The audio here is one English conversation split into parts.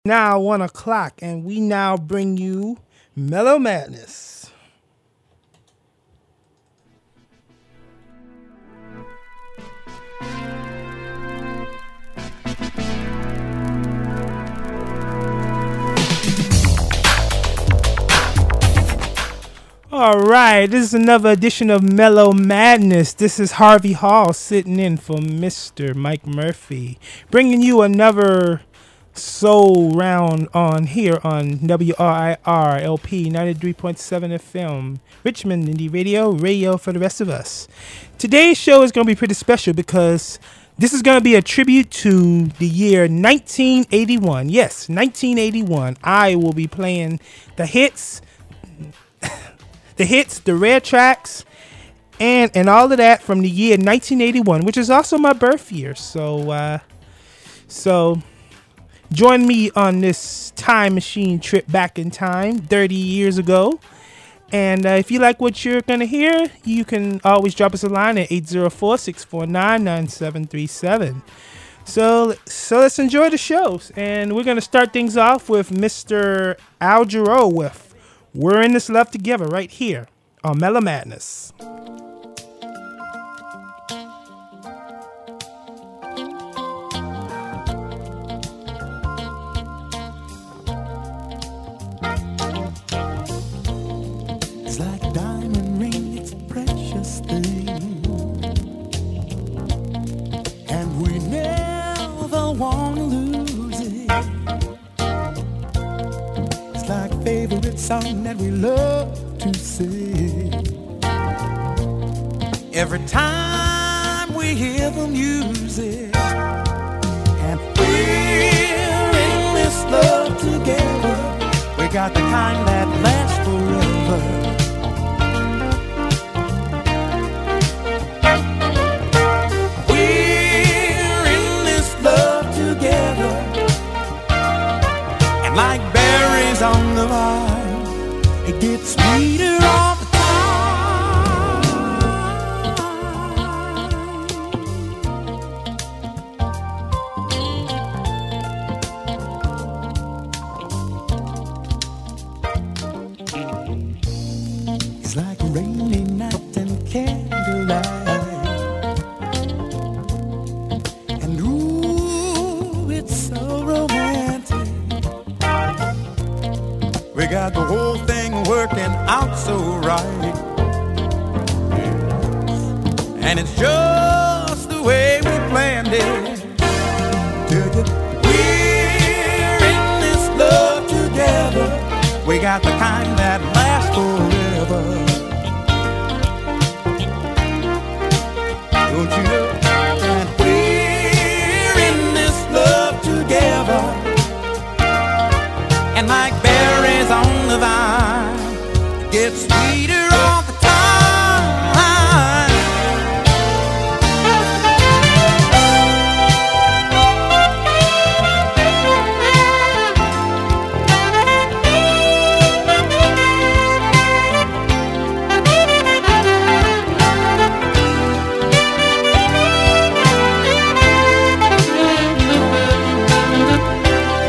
Now 1 o'clock, and we now bring you Mellow Madness. All right, this is another edition of Mellow Madness. This is Harvey Hall sitting in for Mr. Mike Murphy, bringing you another soul round on here on WRIR LP 93.7 FM, Richmond Indie Radio for the rest of us. Today's show is going to be pretty special because this is going to be a tribute to the year 1981. Yes, 1981. I will be playing the hits, the rare tracks, and all of that from the year 1981, which is also my birth year. So join me on this time machine trip back in time 30 years ago. And if you like what you're going to hear, you can always drop us a line at 804-649-9737. So let's enjoy the shows. And we're going to start things off with Mr. Al Jarreau with We're in This Love Together right here on Mellow Madness. It's like a diamond ring, it's a precious thing, and we never want to lose it. It's like a favorite song that we love to sing. Every time we hear the music, and we're in this love together. We got the kind that lasts forever. Like berries on the vine, it gets sweeter all the time. It's like a rainy night and candlelight, and ooh, it's so romantic. We got the whole thing working out so right, and it's just the way we planned it. We're in this love together. We got the kind that lasts forever. Don't you know? And we're in this love together, and like berries on the vine, it gets sweeter all the time.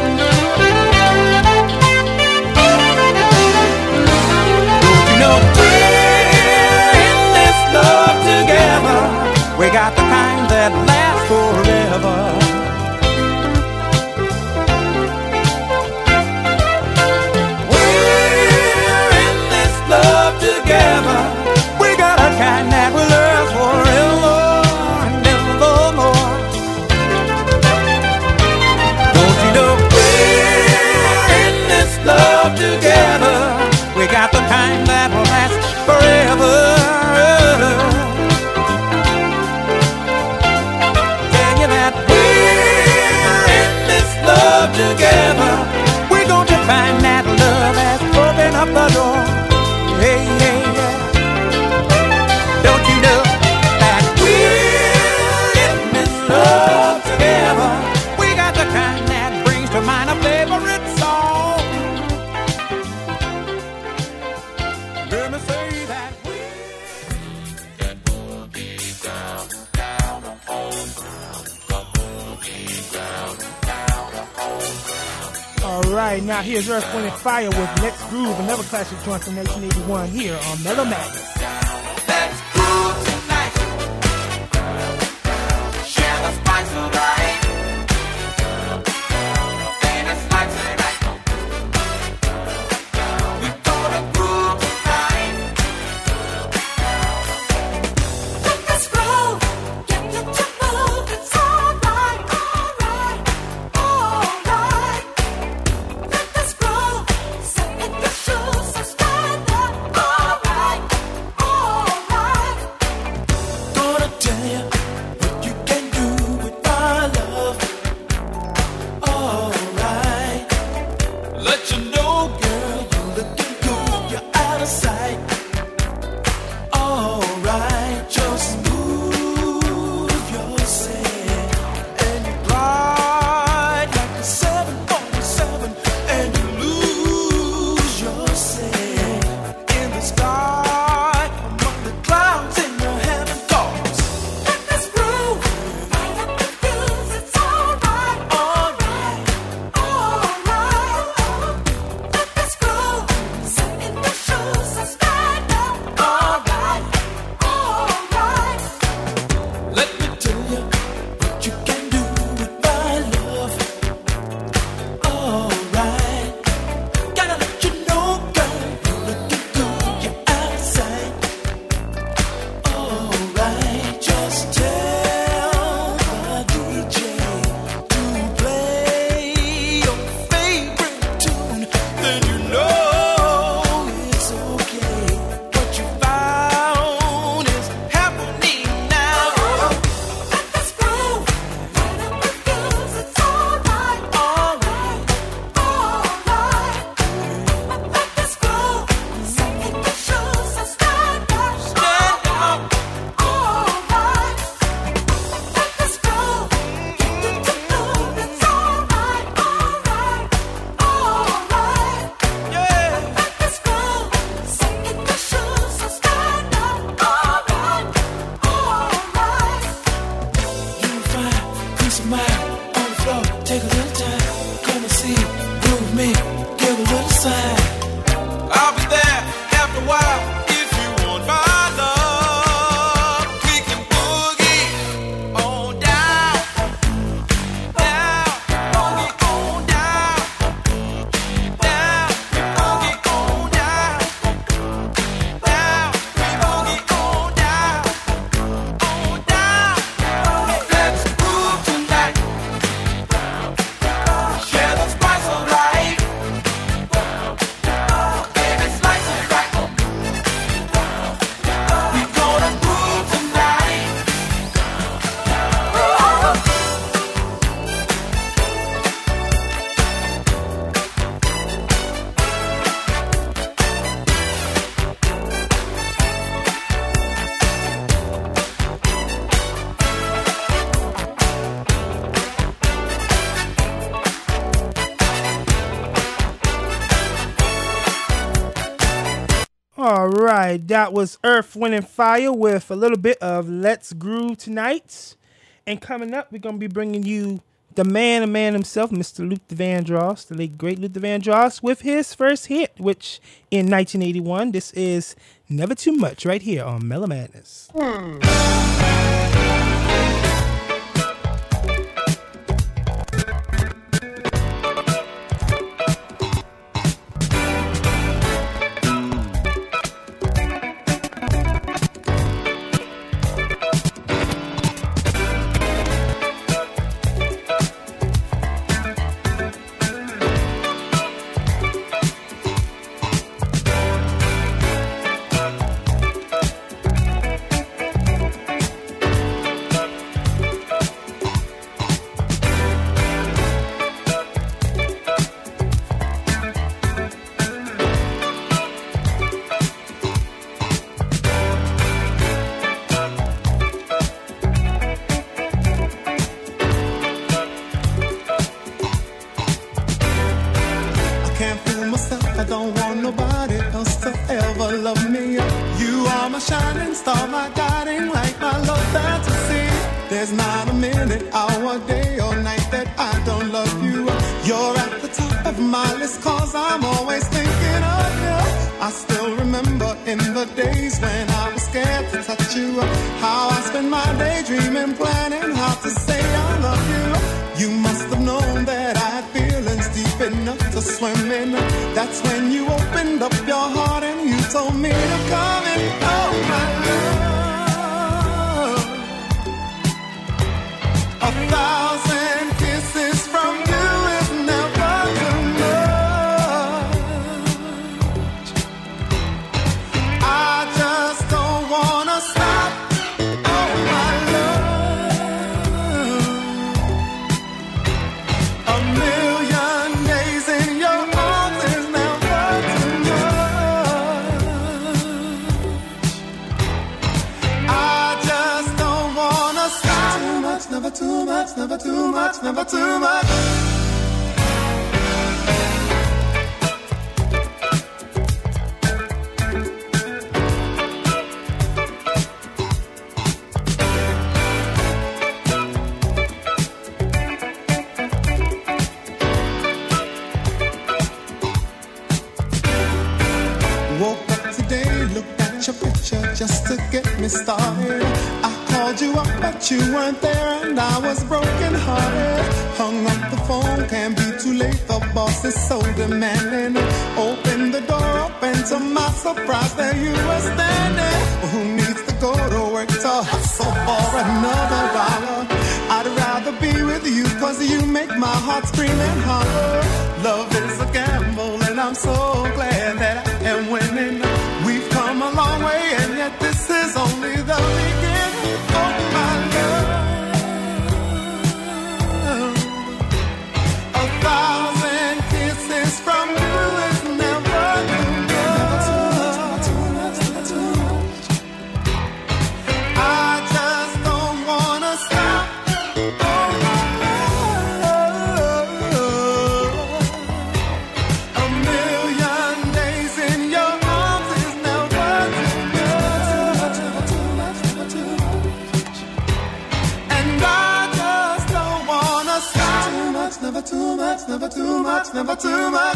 Don't you know? Alright, now here's Earth, Wind & Fire with Let's Groove, another classic joint from 1981 here on Mellow Madness. Let's groove tonight. Share the spice of life. And it's like tonight. We're gonna groove tonight. Let us groove. Get you to move. It's alright, alright, alright. Let us groove. Sit in your shoes and stand up. Alright, alright. Gonna tell you what you can do with my love. Alright. Let you know, girl, you're looking good. You're out of sight. Alright, just move yourself and you glide like a 747 and you lose yourself in the sky among the clouds in your heaven thoughts. Let this groove right up the fuse. It's alright, alright, alright. Let this groove sit in your shoes and stand up. Alright, alright. Let me tell you what you can do with my love. Alright. Gotta let you know, girl, you're looking good. You're out of sight. Alright. Just tell the DJ to play your favorite tune. Then you know it's okay. What you found is happening now. Let this groove right up the fuse. It's alright, alright, alright. Let this groove sit in your shoes and stand up. Stand up. Alright. Let this groove get you to move. It's alright, alright, alright. Yeah. Let this groove sit in your shoes and stand up. Alright, alright. Unify, peace of mind, on the floor, take a little time. Come and see, groove me, give a little sign. I'll be there after a while if you want my love. We can boogie on down, down, boogie on down, down, boogie on down, down, we boogie on down, on down. Let's groove tonight. Share the spice of life. Baby, slice it right. We gonna groove tonight. Alright, that was Earth, Wind & Fire with a little bit of Let's Groove tonight. And coming up, we're going to be bringing you the man himself, Mr. Luther Vandross, the late great Luther Vandross, with his first hit, which in 1981, this is Never Too Much right here on Mellow Madness. shining star, my guiding light, my love fantasy. There's not a minute, hour, day or night that I don't love you. You're at the top of deep enough to swim in. That's when you opened up your heart and you told me to come in. Oh, my love, 1,000 kisses from you is never too much. I just don't wanna stop. Oh, my love, a million days in your arms is never too much. I just don't wanna stop. Too much, never too much, never too much, never too much. Woke up today, looked at your picture just to get me started. I called you up, but you weren't there, and I was broken hearted. Hung up the phone, can't be too late. The boss is so demanding. Opened the door up, and to my surprise, there you were standing. Who needs to go to work to hustle for another dollar? I'd rather be with you, 'cause you make my heart scream and holler. Love is a gamble, and I'm so glad that I am winning. We've come a long way, and yet this is only the beginning. Oh, my love, 1,000 kisses from you is never too much. I just don't wanna stop. Oh, my love, a million days in your arms is never too much. And I just don't wanna stop. Too much, never too much, never too much, never too much.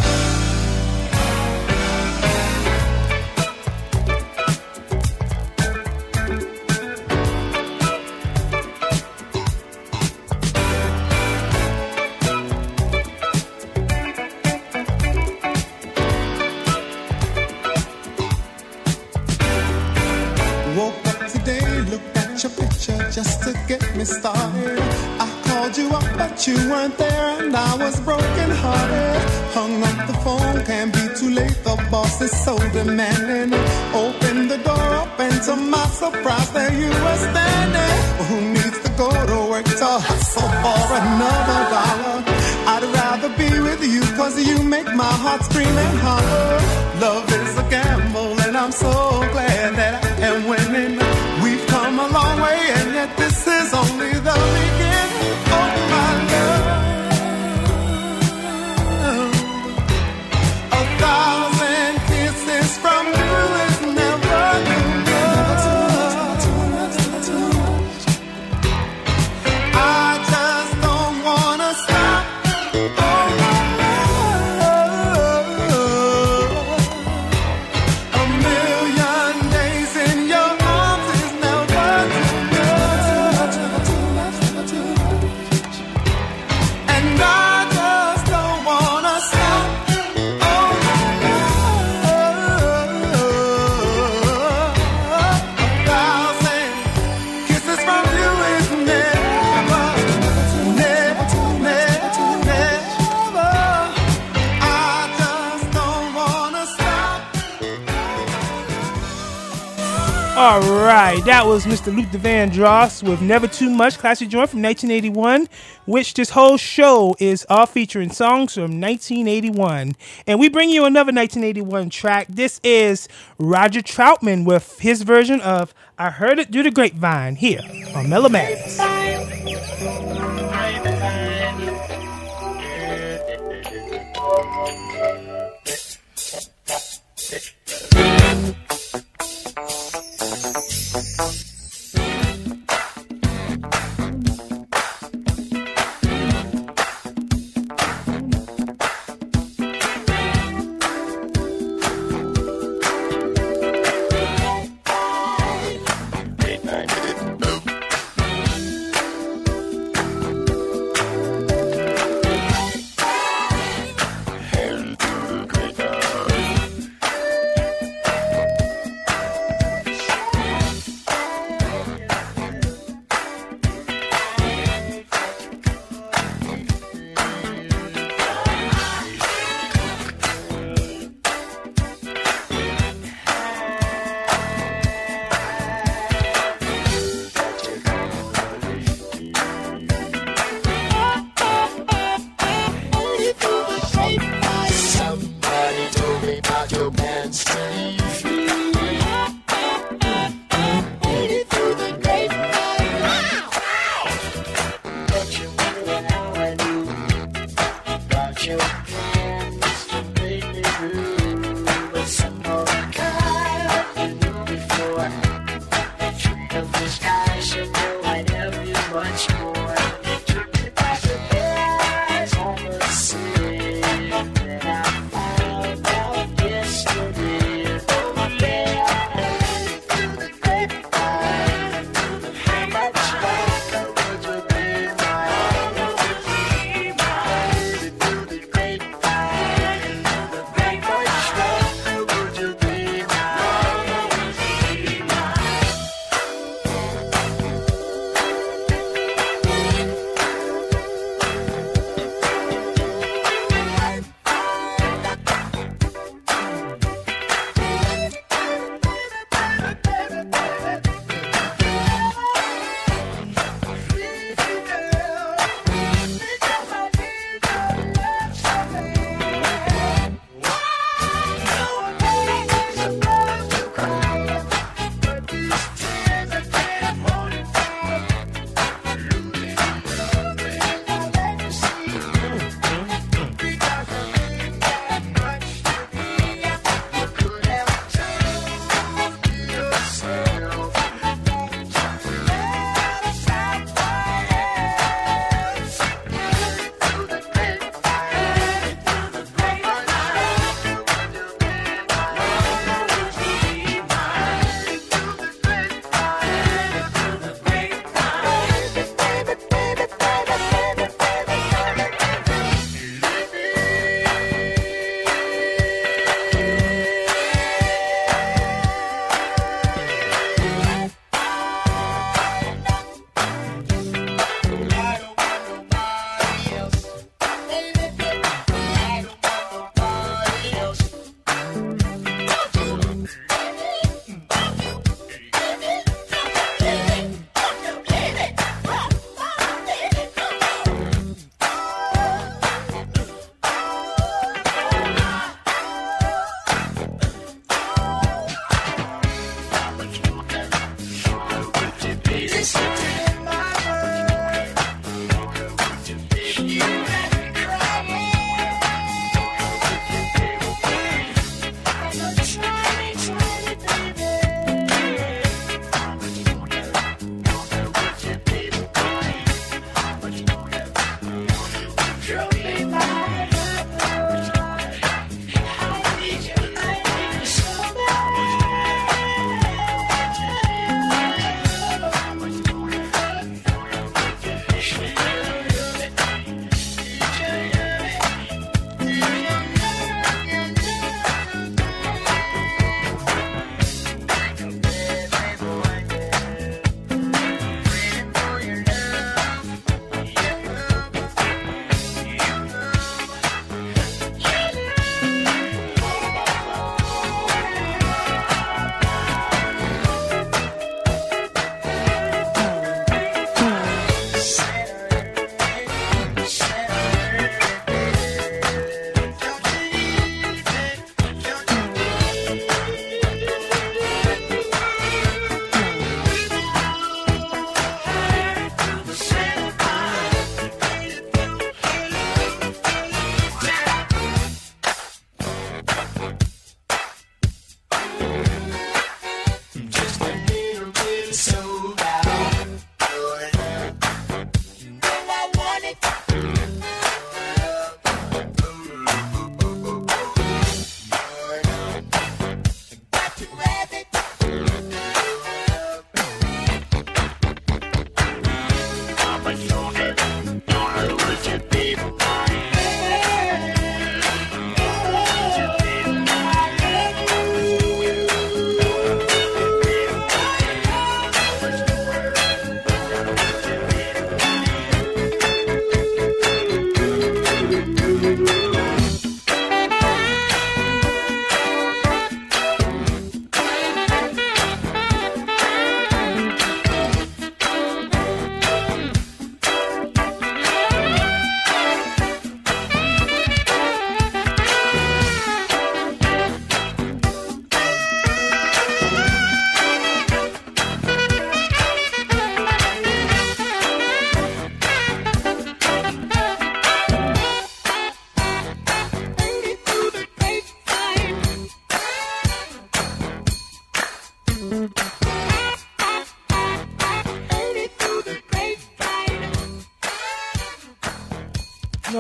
Woke up today, looked at your picture just to get me started. I called you up, but you weren't there, and I was broken hearted. Hung up the phone, can't be too late. The boss is so demanding. Opened the door up, and to my surprise, there you were standing. Who needs to go to work to hustle for another dollar? I'd rather be with you, 'cause you make my heart scream and holler. Love is a gamble, and I'm so glad that I am winning. We've come a long way, and yet this is only the beginning. Oh, my love, 1,000 kisses from you is never too much. I just don't wanna stop. Oh, my love, a million days in your arms is never too much. And I just don't wanna stop. Oh, my love, 1,000 kisses from you is never, never. I just don't wanna stop. All right, that was Mr. Luther Vandross with Never Too Much, classic joint from 1981, which this whole show is all featuring songs from 1981. And we bring you another 1981 track. This is Roger Troutman with his version of I Heard It Through the Grapevine here on Mellow Madness.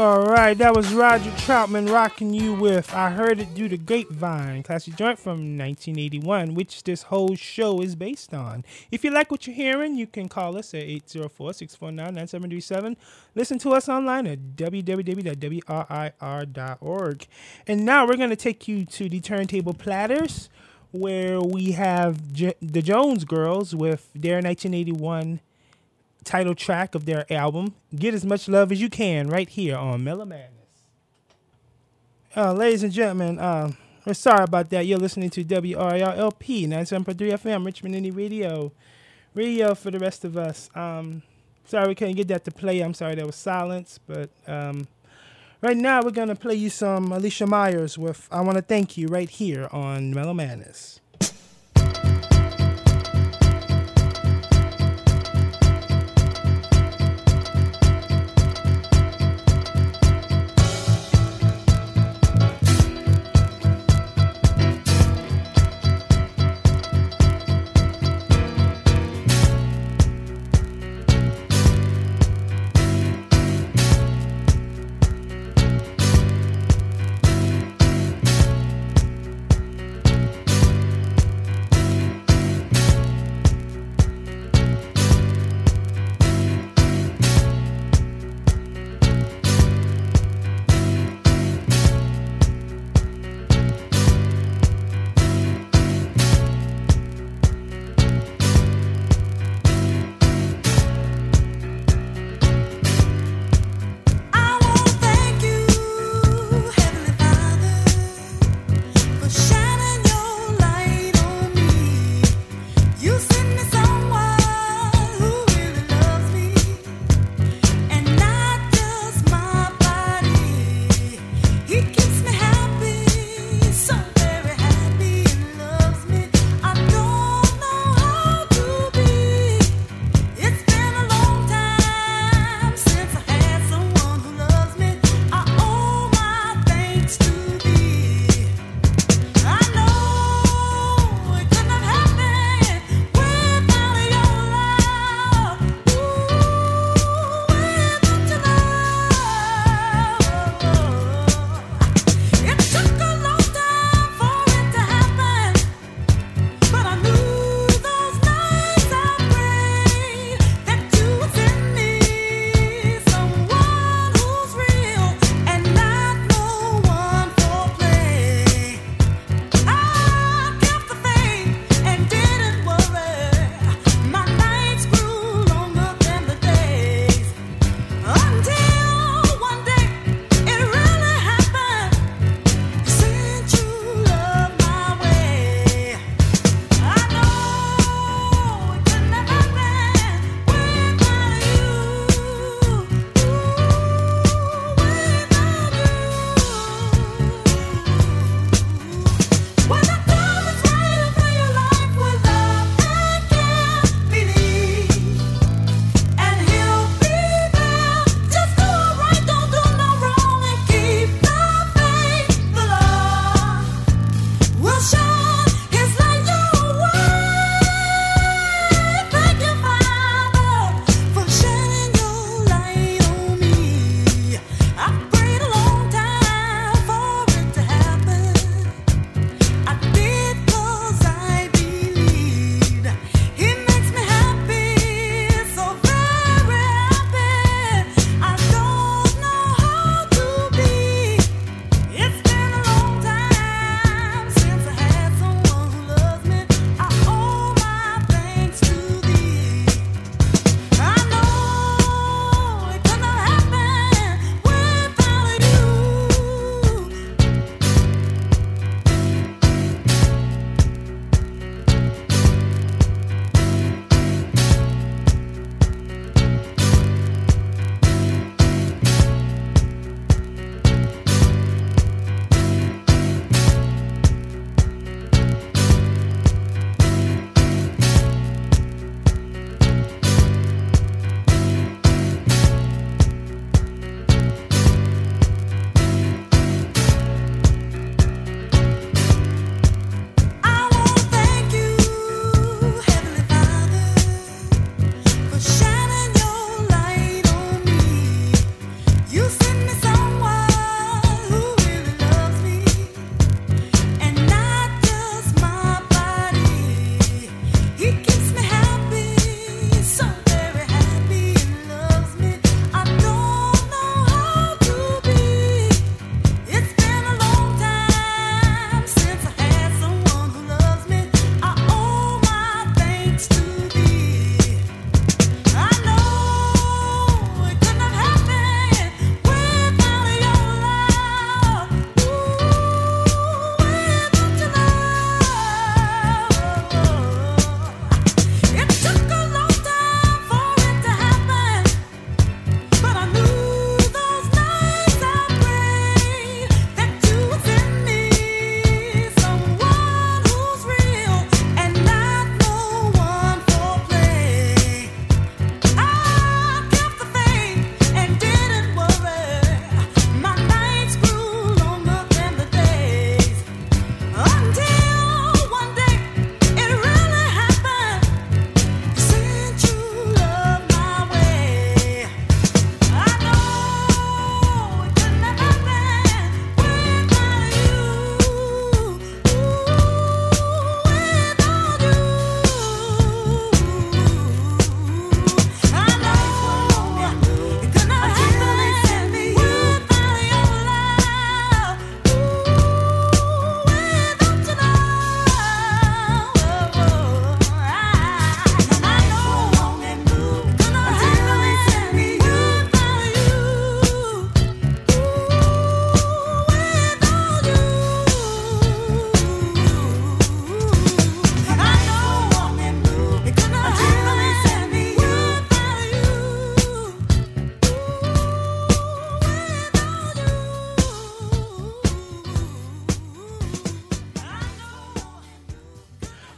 All right, that was Roger Troutman rocking you with I Heard It Through the Grapevine, classic joint from 1981, which this whole show is based on. If you like what you're hearing, you can call us at 804-649-9737. Listen to us online at www.wrir.org. And now we're going to take you to the Turntable Platters, where we have the Jones Girls with their 1981 title track of their album, Get As Much Love As You Can, right here on Mellow Madness. Ladies and gentlemen, we're sorry about that. You're listening to WRLP 97.3 FM, Richmond Indie Radio. Radio for the rest of us. Sorry we couldn't get that to play. I'm sorry there was silence, but right now we're going to play you some Alicia Myers with I Want to Thank You right here on Mellow Madness.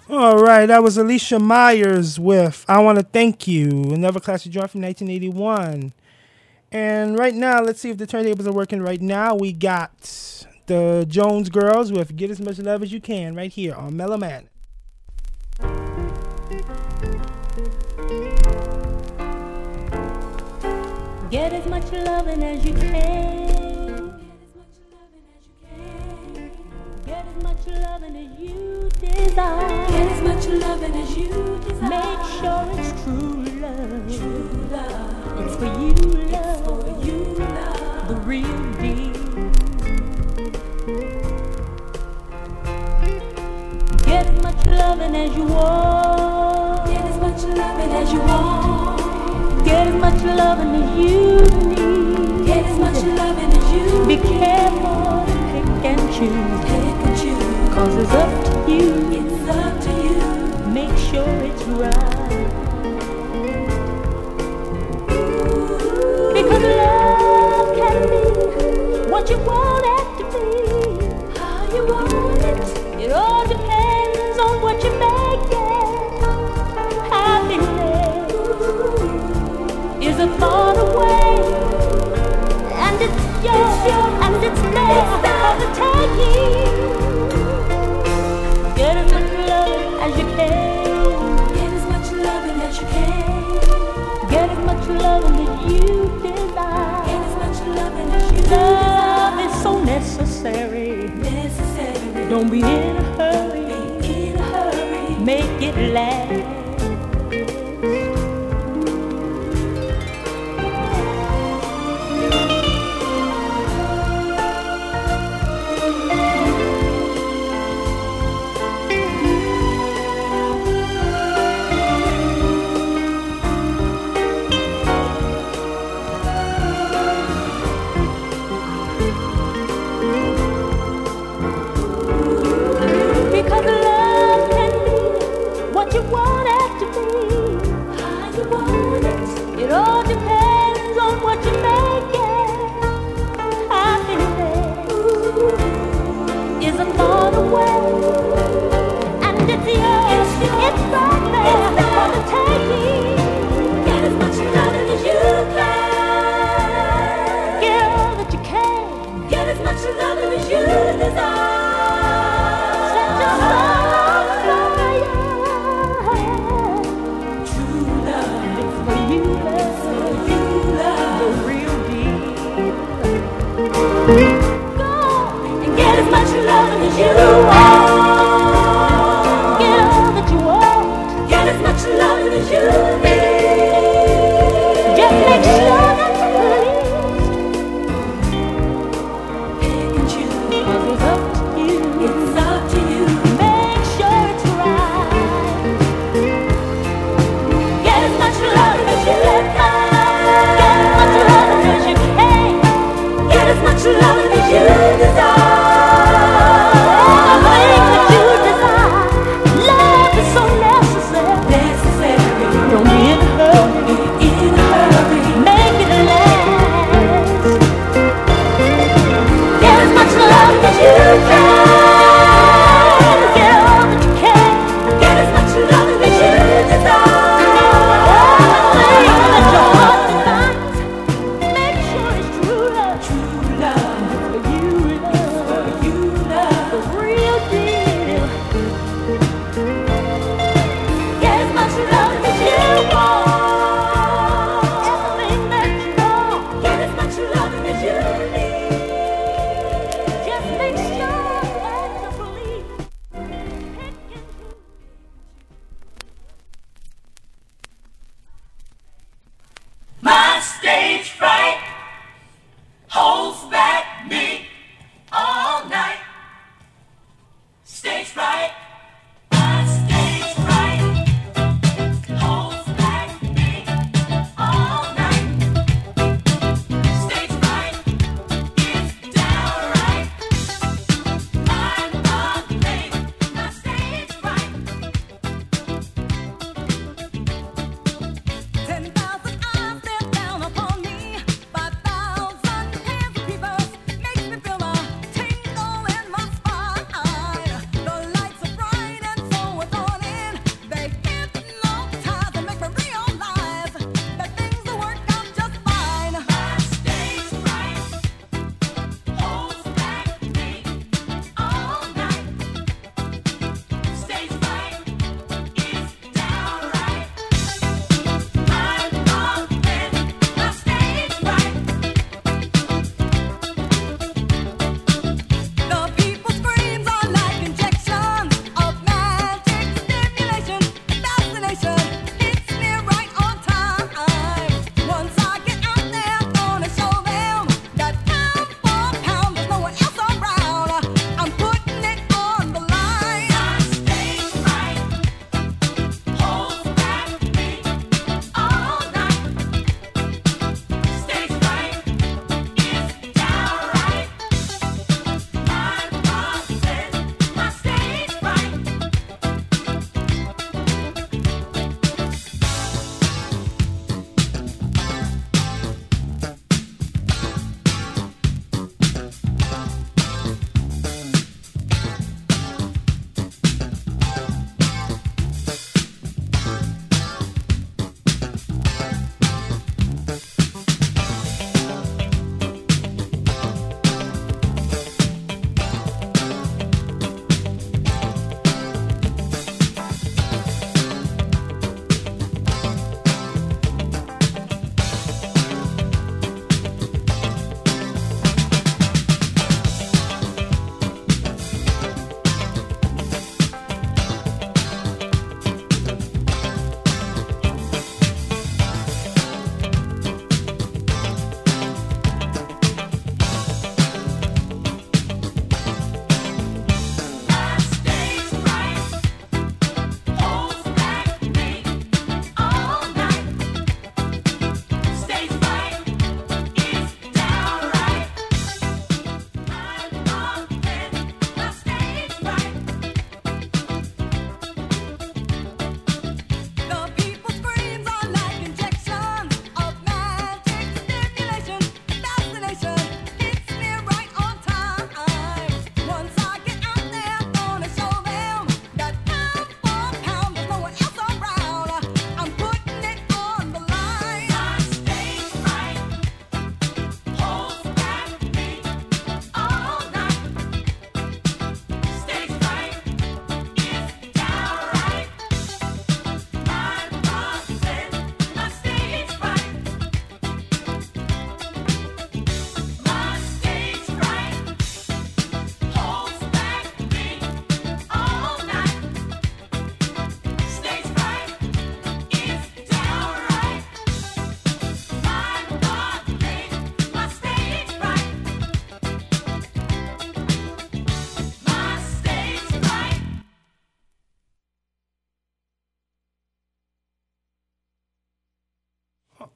All right, that was Alicia Myers with I Want to Thank You, another classic joint from 1981. And right now, let's see if the turntables are working right now. We got the Jones Girls with Get As Much Love As You Can right here on Mellow Man. Get as much loving as you can. Get as much loving as you desire. Get as much loving as you desire. Make sure it's true love. True love. It's for you, love. It's for you, love. The real deal. Get as much loving as you want. Get as much loving as you want. Get as much loving as you need. Get as much loving as you Be need. careful to pick and choose. Pick and choose. 'Cause it's up to you. It's up to you. Make sure it's right. Because love can be what you want it to be. How you want it. It all depends on what you make it. Happiness is a thought away, and it's yours, and it's there for the taking. Get as much love as you can. Get as much loving as you can. Get as much loving as you desire. Get as much loving as you Love desire. is so necessary. Necessary. Don't be in a hurry. Be in a hurry. Make it last. Because love can be what you want it to be. How you want it. It all depends on what you make it. Happiness is a thought away, and it's yours. It's right there for the taking. Get as much loving as you can. Get all that you can. Get as much loving as you desire. Set your soul on fire. True love. It's for you, love. For you, love. The real deal. Go And get as much loving as you want. get all that you want. Get as much loving as you need. Just make sure that's at least. Pick and choose. 'Cause it's up to you. It's up to you. Make sure it's right. Get as much loving as you can. Get as much loving as you can. Get as much loving as you desire. Make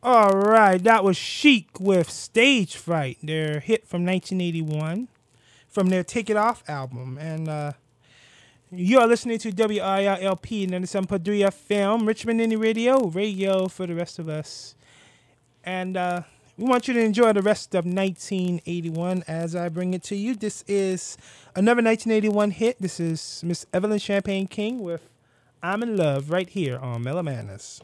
All right, that was Chic with Stage Fright, their hit from 1981 from their Take It Off album. And you are listening to WIRLP 97.3 FM, Richmond Indie Radio for the rest of us. And we want you to enjoy the rest of 1981 as I bring it to you. This is another 1981 hit. This is Miss Evelyn Champagne King with I'm in Love right here on Mellow Manners.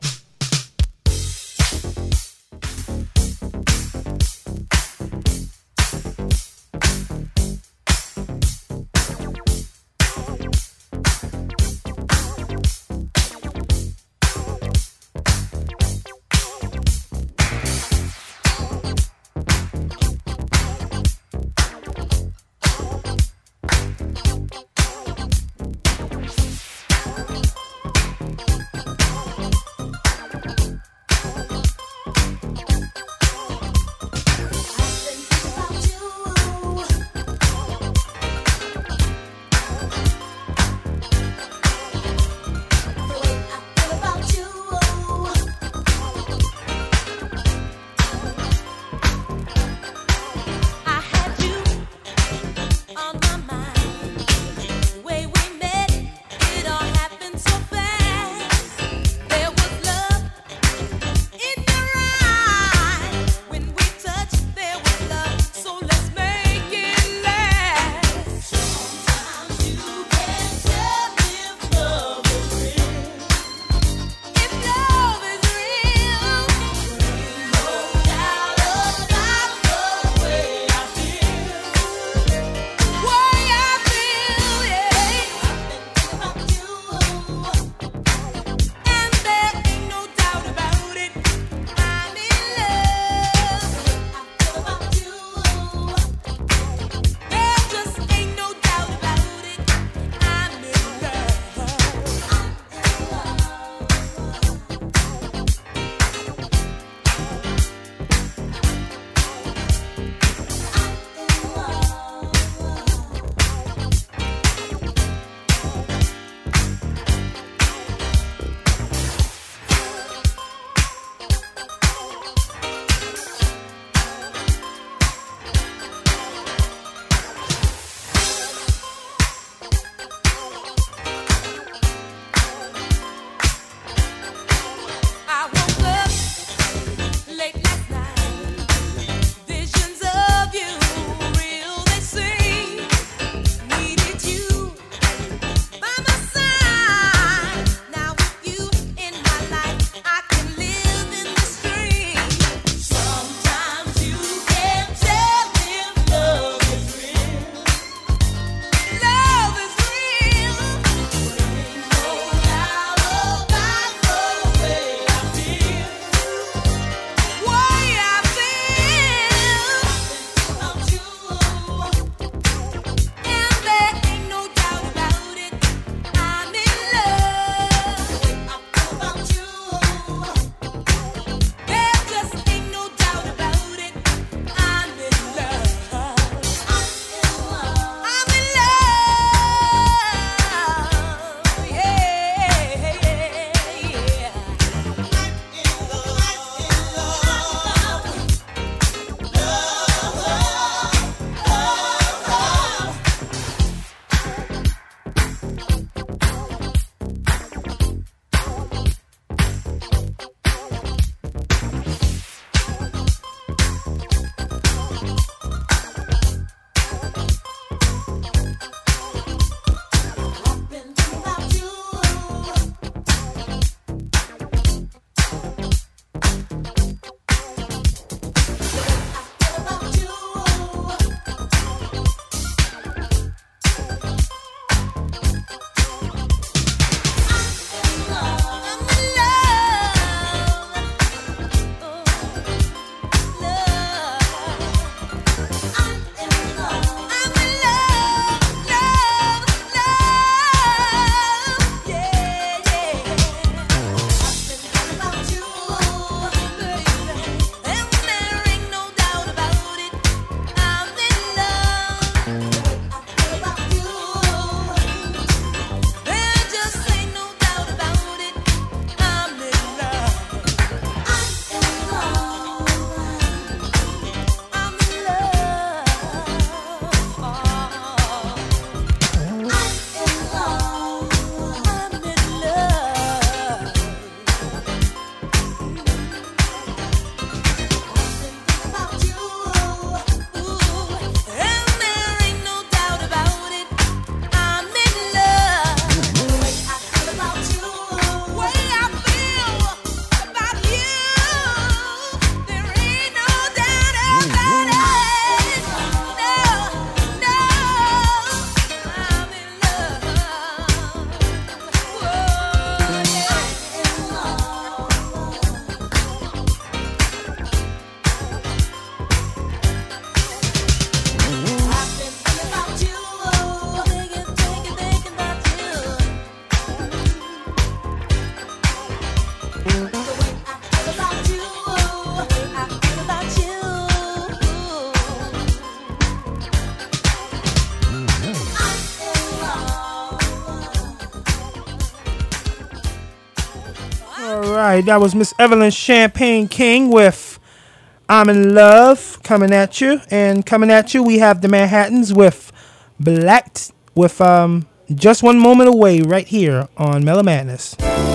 right, that was Miss Evelyn Champagne King with I'm in Love coming at you. And coming at you, we have the Manhattans with Just One Moment Away right here on Mellow Madness.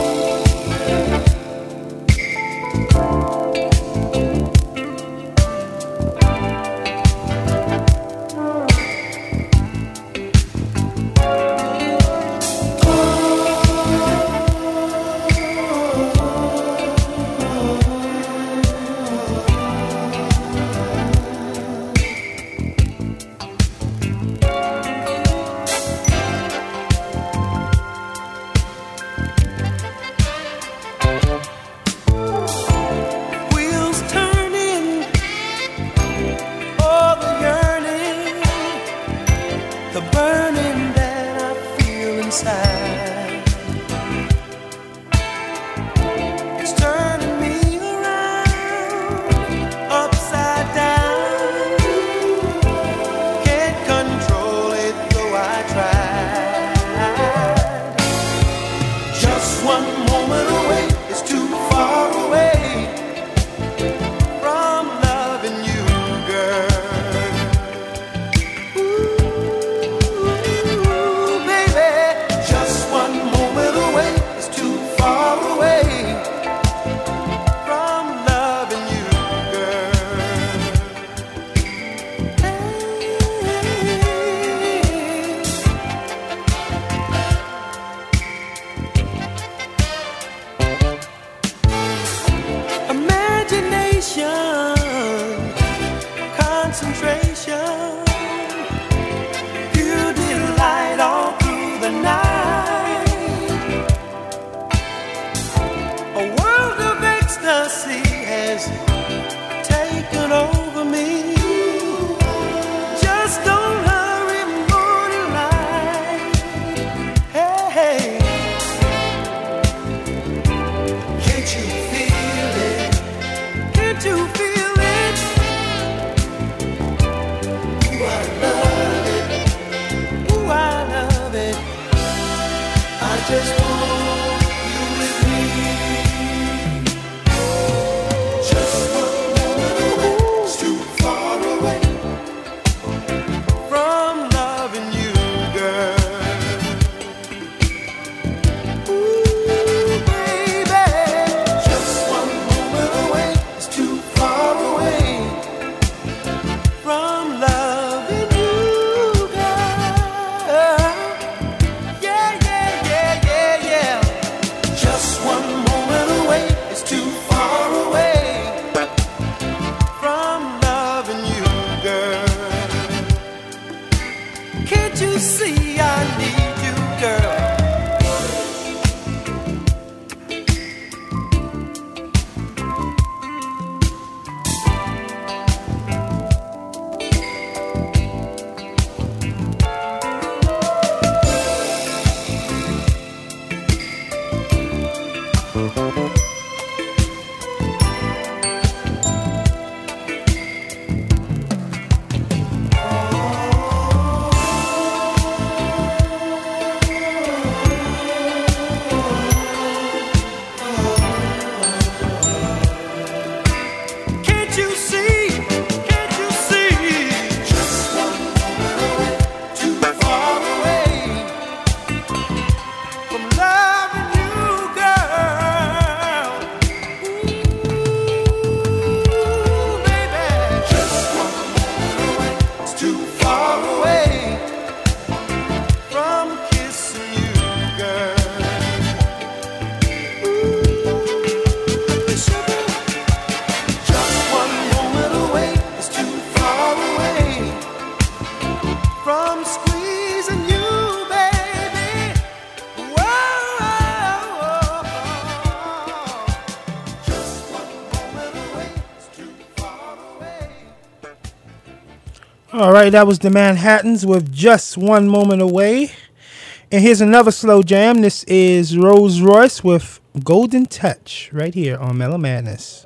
All right, that was the Manhattans with Just One Moment Away. And here's another slow jam. This is Rose Royce with Golden Touch right here on Mellow Madness.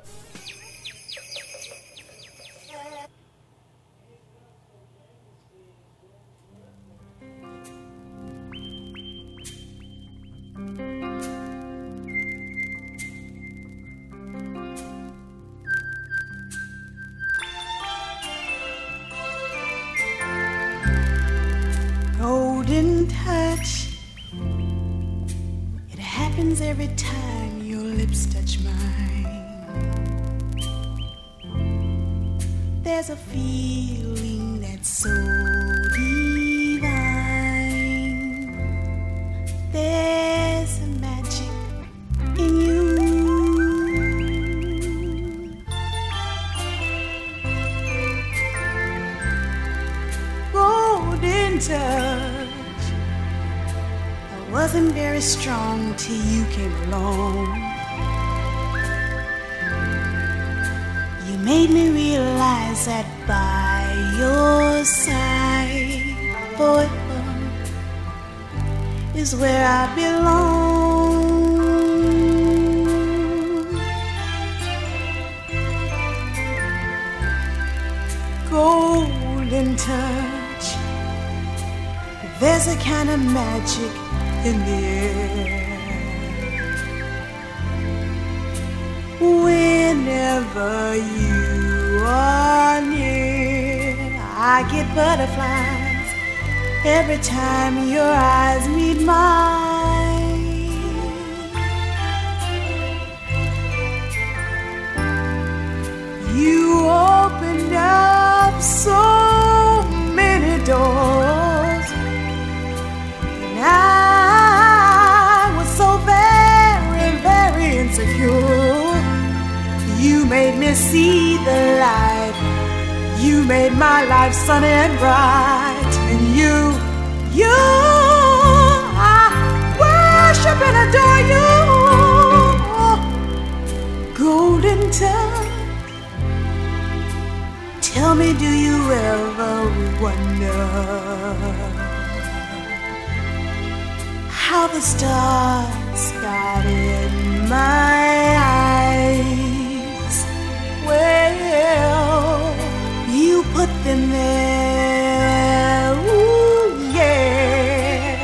hands every time your lips touch mine. There's a feeling that's so divine. There's a magic in you. Golden touch. I wasn't very strong till you came along. You made me realize that by your side, forever is where I belong. Golden touch. There's a kind of magic in the air. Whenever you are near, I get butterflies every time your eyes meet mine. You opened up so many doors, and I was so very, very insecure. You made me see the light. You made my life sunny and bright. And you, I worship and adore you. Golden touch. Tell me, do you ever wonder how the stars got in my eyes? Well, you put them there, ooh, yeah.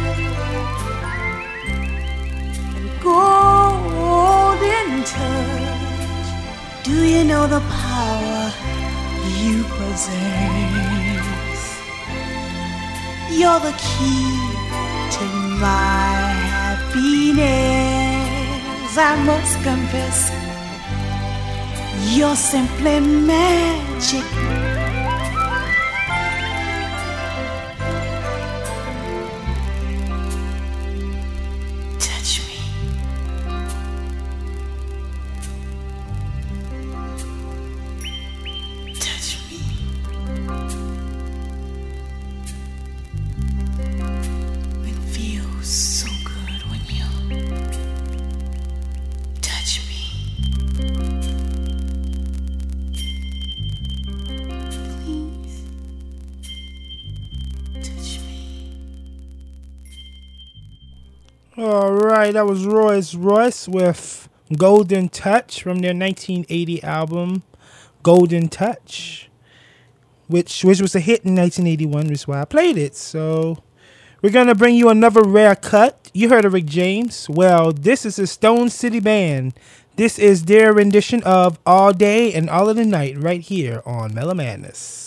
And golden touch, do you know the power you possess? You're the key to my happiness. I must confess, you're simply magic. Touch me. Touch me. It feels so good when you touch me. All right, that was Royce Royce with Golden Touch from their 1980 album Golden Touch, which was a hit in 1981, which is why I played it. So we're going to bring you another rare cut. You heard of Rick James. Well, this is a Stone City Band. This is their rendition of All Day and All of the Night right here on Mellow Madness.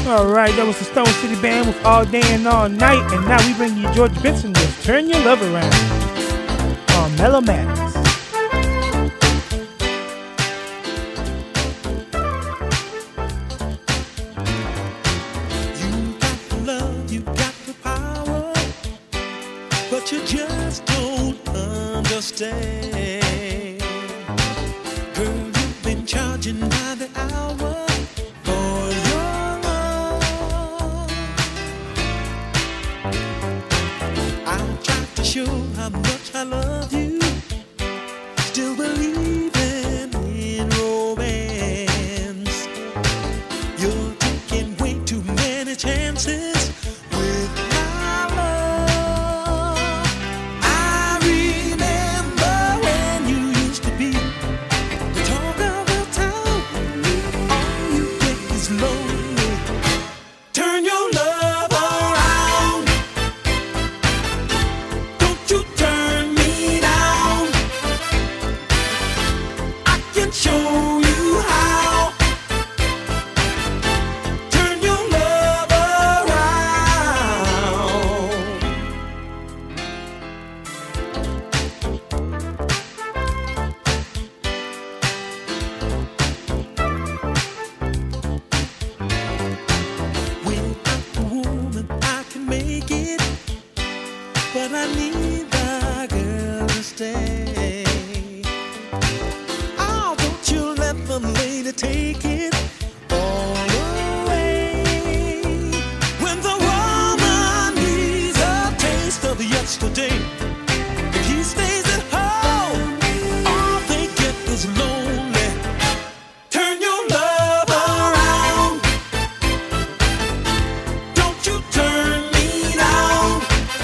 Alright, that was the Stone City Band with All Day and All Night. And now we bring you George Benson with Turn Your Love Around on Mellow Madness. You got the love, you got the power, but you just don't understand. Girl, you've been charging by the hour for your love. I'll try to show how much I love you, still believing in romance. You're taking way too many chances with my love. I remember when you used to be the talk of the town. All you get is lonely. Turn your love around. Don't you turn me down. I can show you how. Turn your love around. Without the woman, I can make it, but I need the girl to stay. Oh, don't you let the lady take it all away. When the woman needs a taste of yesterday, if he stays at home, all they get is lonely. Turn your love around. Don't you turn me down.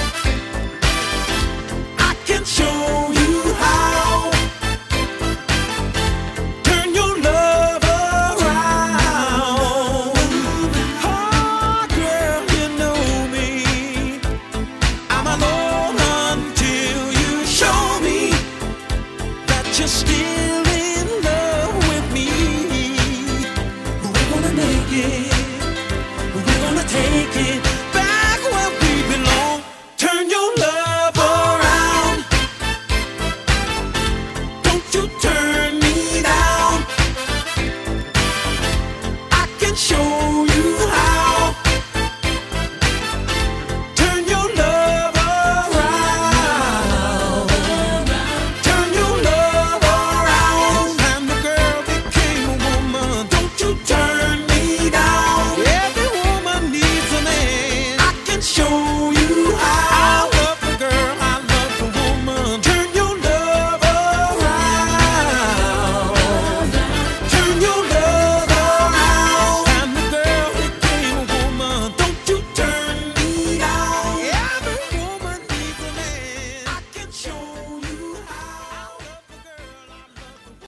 I can show you how. Turn your love around. Oh, girl, you know me. I'm alone until you show me that you're still in love with me. We're gonna make it. We're gonna take it back where we belong. Turn your love around. Don't you turn me down. I can show